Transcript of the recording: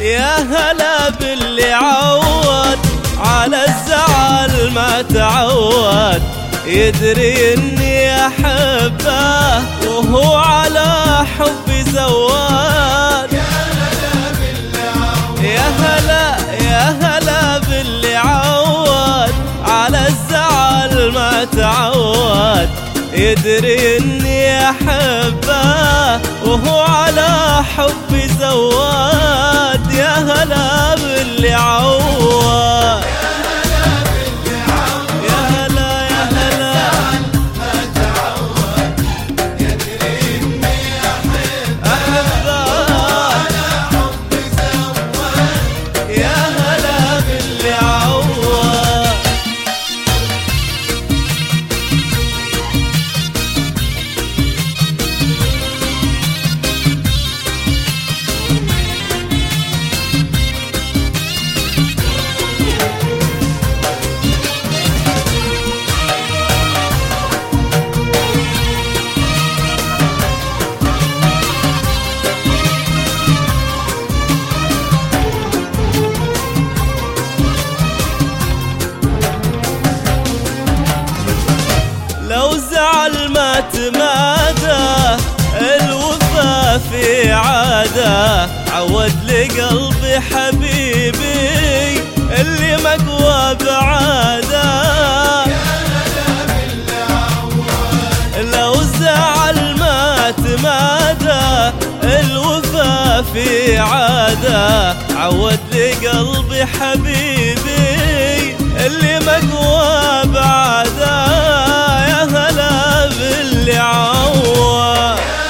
يا هلا باللي عود على الزعل ما تعود، يدري اني احبه وهو على حبي زواد. يا هلا باللي عود على الزعل ما تعود، يدري اني احبه وهو على حبي زواد. يا هلا باللي عود، يا هلا يا هلا يدري اني احبه على حبي زواد. يا هلا باللي عود. لو زعل ما تمادى الوفا في عاده، عود لقلبي حبيبي اللي مقوى بعاده. لو زعل ما تمادى الوفا في عاده، عود لقلبي حبيبي اللي مقوى بعاده. يا هلا باللي عود.